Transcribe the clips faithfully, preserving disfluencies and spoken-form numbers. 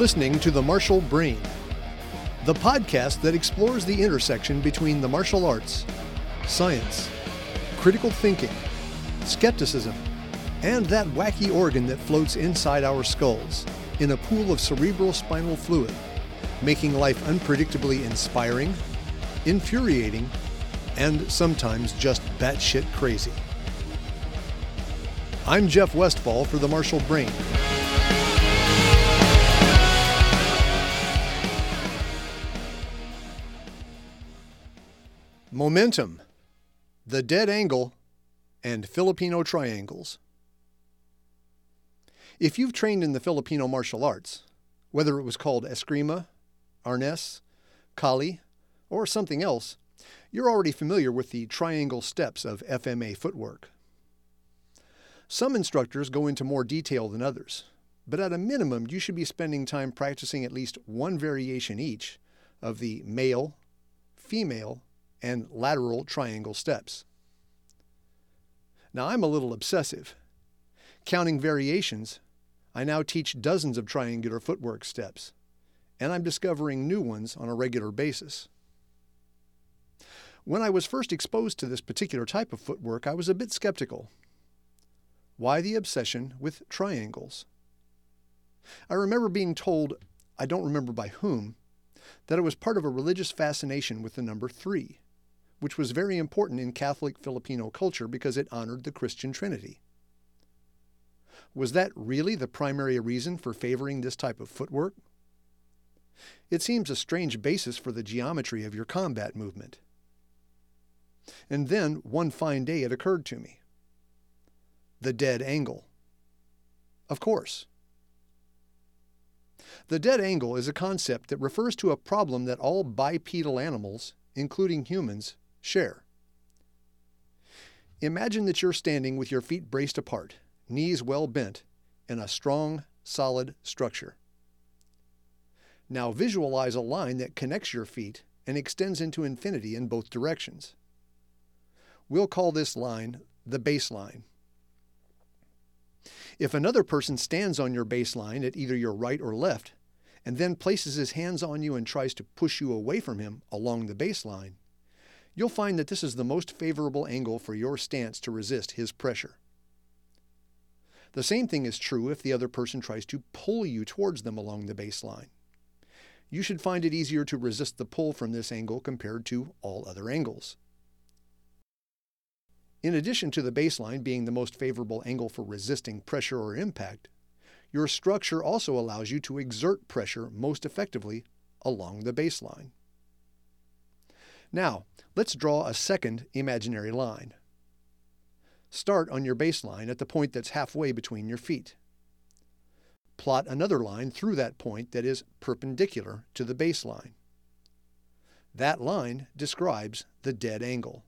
listening to The Martial Brain, the podcast that explores the intersection between the martial arts, science, critical thinking, skepticism, and that wacky organ that floats inside our skulls in a pool of cerebral spinal fluid, making life unpredictably inspiring, infuriating, and sometimes just batshit crazy. I'm Jeff Westfall for The Martial Brain. Momentum, the dead angle, and Filipino triangles. If you've trained in the Filipino martial arts, whether it was called Eskrima, Arnes, Kali, or something else, you're already familiar with the triangle steps of F M A footwork. Some instructors go into more detail than others, but at a minimum you should be spending time practicing at least one variation each of the male, female, and lateral triangle steps. Now I'm a little obsessive. Counting variations, I now teach dozens of triangular footwork steps, and I'm discovering new ones on a regular basis. When I was first exposed to this particular type of footwork, I was a bit skeptical. Why the obsession with triangles? I remember being told, I don't remember by whom, that it was part of a religious fascination with the number three, which was very important in Catholic Filipino culture because it honored the Christian Trinity. Was that really the primary reason for favoring this type of footwork? It seems a strange basis for the geometry of your combat movement. And then, one fine day, it occurred to me. The dead angle. Of course. The dead angle is a concept that refers to a problem that all bipedal animals, including humans, share. Imagine that you're standing with your feet braced apart, knees well bent, in a strong, solid structure. Now visualize a line that connects your feet and extends into infinity in both directions. We'll call this line the baseline. If another person stands on your baseline at either your right or left, and then places his hands on you and tries to push you away from him along the baseline, you'll find that this is the most favorable angle for your stance to resist his pressure. The same thing is true if the other person tries to pull you towards them along the baseline. You should find it easier to resist the pull from this angle compared to all other angles. In addition to the baseline being the most favorable angle for resisting pressure or impact, your structure also allows you to exert pressure most effectively along the baseline. Now, let's draw a second imaginary line. Start on your baseline at the point that's halfway between your feet. Plot another line through that point that is perpendicular to the baseline. That line describes the dead angle.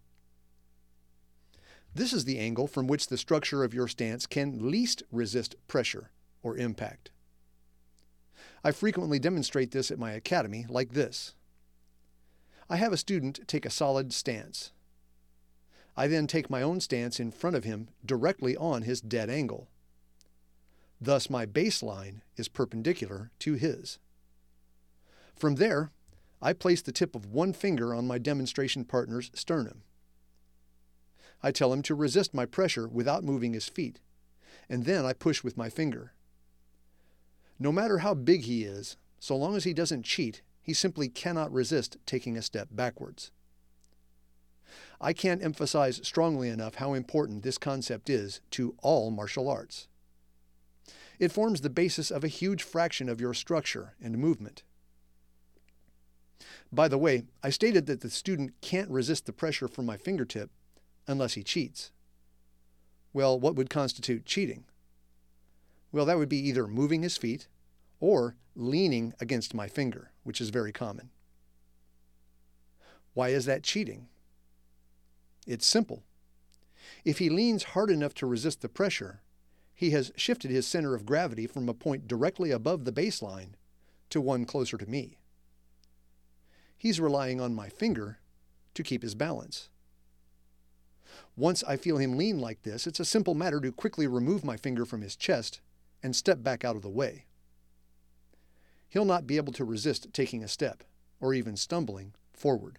This is the angle from which the structure of your stance can least resist pressure or impact. I frequently demonstrate this at my academy like this. I have a student take a solid stance. I then take my own stance in front of him directly on his dead angle. Thus my baseline is perpendicular to his. From there, I place the tip of one finger on my demonstration partner's sternum. I tell him to resist my pressure without moving his feet, and then I push with my finger. No matter how big he is, so long as he doesn't cheat, he simply cannot resist taking a step backwards. I can't emphasize strongly enough how important this concept is to all martial arts. It forms the basis of a huge fraction of your structure and movement. By the way, I stated that the student can't resist the pressure from my fingertip unless he cheats. Well, what would constitute cheating? Well, that would be either moving his feet or leaning against my finger, which is very common. Why is that cheating? It's simple. If he leans hard enough to resist the pressure, he has shifted his center of gravity from a point directly above the baseline to one closer to me. He's relying on my finger to keep his balance. Once I feel him lean like this, it's a simple matter to quickly remove my finger from his chest and step back out of the way. he'll not be able to resist taking a step, or even stumbling, forward.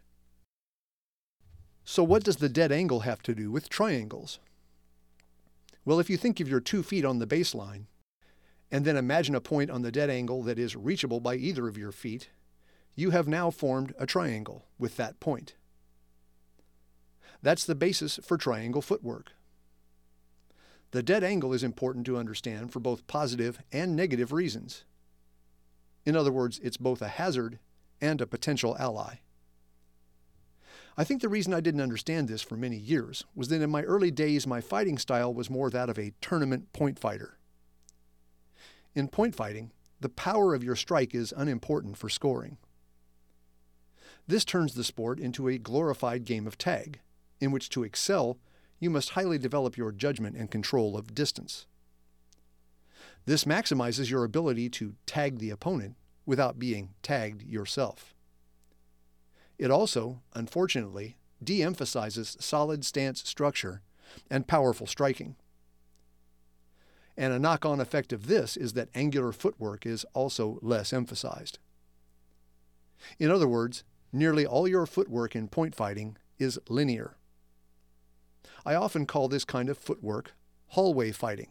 So what does the dead angle have to do with triangles? Well, if you think of your two feet on the baseline, and then imagine a point on the dead angle that is reachable by either of your feet, you have now formed a triangle with that point. That's the basis for triangle footwork. The dead angle is important to understand for both positive and negative reasons. In other words, it's both a hazard and a potential ally. I think the reason I didn't understand this for many years was that in my early days my fighting style was more that of a tournament point fighter. In point fighting, the power of your strike is unimportant for scoring. This turns the sport into a glorified game of tag, in which to excel, you must highly develop your judgment and control of distance. This maximizes your ability to tag the opponent without being tagged yourself. It also, unfortunately, de-emphasizes solid stance structure and powerful striking. And a knock-on effect of this is that angular footwork is also less emphasized. In other words, nearly all your footwork in point fighting is linear. I often call this kind of footwork hallway fighting.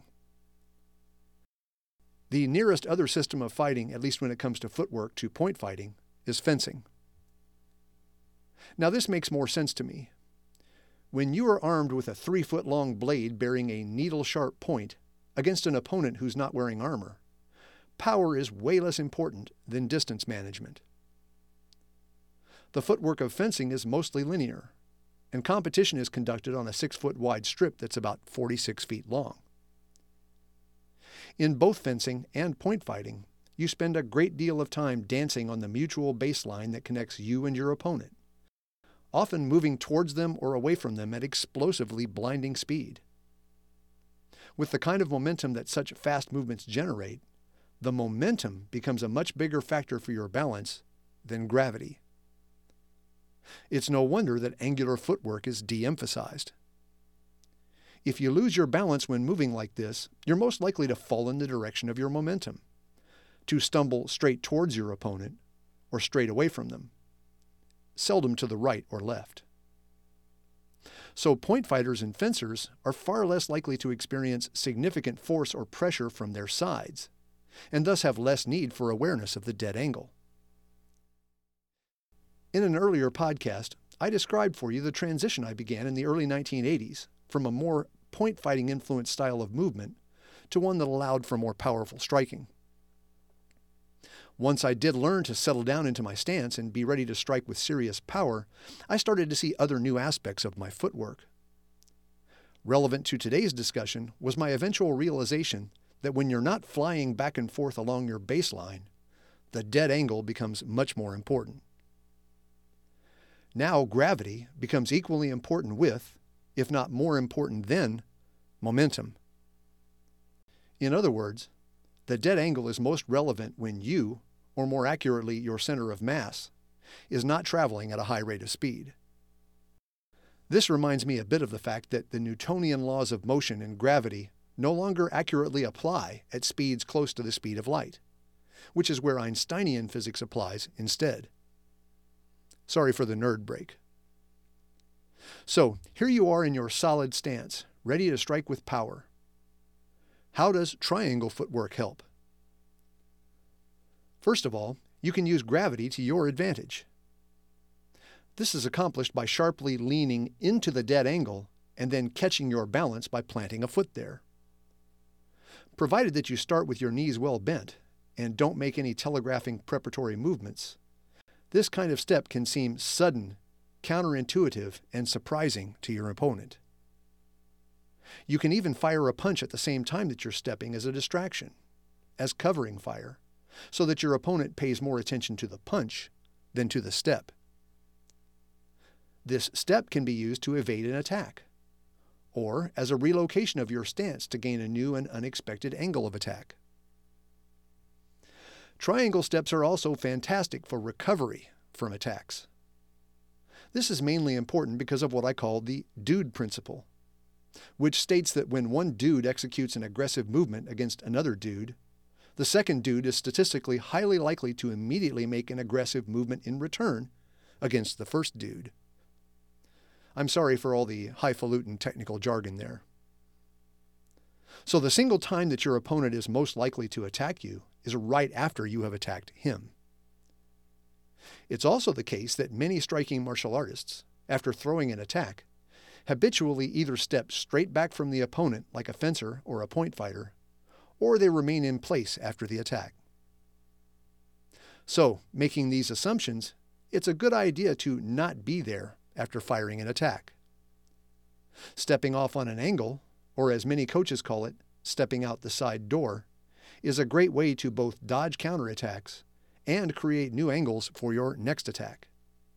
The nearest other system of fighting, at least when it comes to footwork, to point fighting, is fencing. Now this makes more sense to me. When you are armed with a three-foot-long blade bearing a needle-sharp point against an opponent who's not wearing armor, power is way less important than distance management. The footwork of fencing is mostly linear, and competition is conducted on a six-foot wide strip that's about forty-six feet long. In both fencing and point fighting, you spend a great deal of time dancing on the mutual baseline that connects you and your opponent, often moving towards them or away from them at explosively blinding speed. With the kind of momentum that such fast movements generate, the momentum becomes a much bigger factor for your balance than gravity. It's no wonder that angular footwork is de-emphasized. If you lose your balance when moving like this, you're most likely to fall in the direction of your momentum, to stumble straight towards your opponent or straight away from them, seldom to the right or left. So point fighters and fencers are far less likely to experience significant force or pressure from their sides, and thus have less need for awareness of the dead angle. In an earlier podcast, I described for you the transition I began in the early nineteen eighties from a more point fighting influenced style of movement to one that allowed for more powerful striking. Once I did learn to settle down into my stance and be ready to strike with serious power, I started to see other new aspects of my footwork. Relevant to today's discussion was my eventual realization that when you're not flying back and forth along your baseline, the dead angle becomes much more important. Now gravity becomes equally important with, if not more important than, momentum. In other words, the dead angle is most relevant when you, or more accurately your center of mass, is not traveling at a high rate of speed. This reminds me a bit of the fact that the Newtonian laws of motion and gravity no longer accurately apply at speeds close to the speed of light, which is where Einsteinian physics applies instead. Sorry for the nerd break. So, here you are in your solid stance, ready to strike with power. How does triangle footwork help? First of all, you can use gravity to your advantage. This is accomplished by sharply leaning into the dead angle and then catching your balance by planting a foot there. Provided that you start with your knees well bent and don't make any telegraphing preparatory movements, this kind of step can seem sudden, counterintuitive, and surprising to your opponent. You can even fire a punch at the same time that you're stepping as a distraction, as covering fire, so that your opponent pays more attention to the punch than to the step. This step can be used to evade an attack, or as a relocation of your stance to gain a new and unexpected angle of attack. Triangle steps are also fantastic for recovery from attacks. This is mainly important because of what I call the dude principle, which states that when one dude executes an aggressive movement against another dude, The second dude is statistically highly likely to immediately make an aggressive movement in return against the first dude. I'm sorry for all the highfalutin technical jargon there. So the single time that your opponent is most likely to attack you is right after you have attacked him. It's also the case that many striking martial artists, after throwing an attack, habitually either step straight back from the opponent like a fencer or a point fighter, or they remain in place after the attack. So, making these assumptions, it's a good idea to not be there after firing an attack. Stepping off on an angle, or as many coaches call it, stepping out the side door, is a great way to both dodge counterattacks and create new angles for your next attack.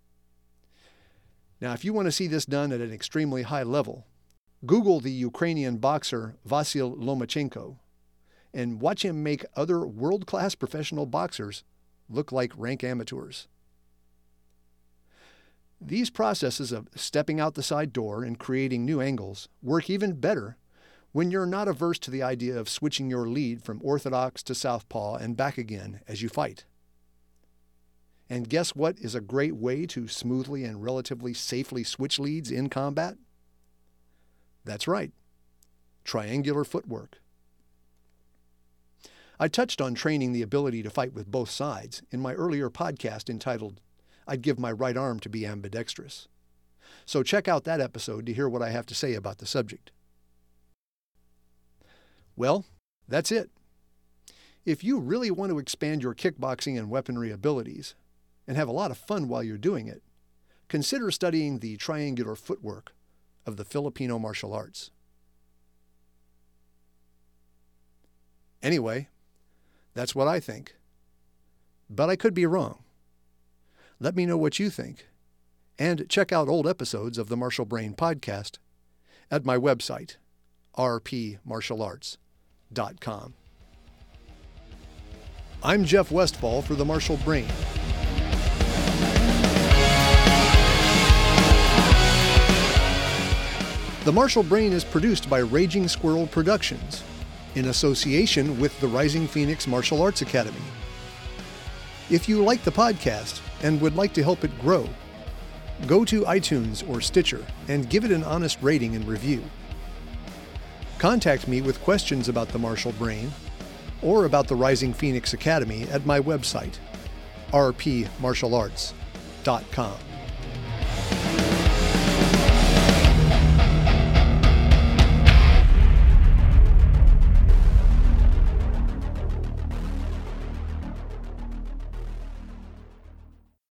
Now, if you want to see this done at an extremely high level, Google the Ukrainian boxer Vasyl Lomachenko and watch him make other world-class professional boxers look like rank amateurs. These processes of stepping out the side door and creating new angles work even better when you're not averse to the idea of switching your lead from orthodox to southpaw and back again as you fight. And guess what is a great way to smoothly and relatively safely switch leads in combat? That's right, triangular footwork. I touched on training the ability to fight with both sides in my earlier podcast entitled, I'd Give My Right Arm to Be Ambidextrous. So check out that episode to hear what I have to say about the subject. Well, that's it. If you really want to expand your kickboxing and weaponry abilities, and have a lot of fun while you're doing it, consider studying the triangular footwork of the Filipino martial arts. Anyway, that's what I think. But I could be wrong. Let me know what you think, and check out old episodes of the Martial Brain podcast at my website, r p martial arts dot com. I'm Jeff Westfall for the Martial Brain. The Martial Brain is produced by Raging Squirrel Productions in association with the Rising Phoenix Martial Arts Academy. If you like the podcast and would like to help it grow, go to iTunes or Stitcher and give it an honest rating and review. Contact me with questions about the Martial Brain or about the Rising Phoenix Academy at my website, r p martial arts dot com.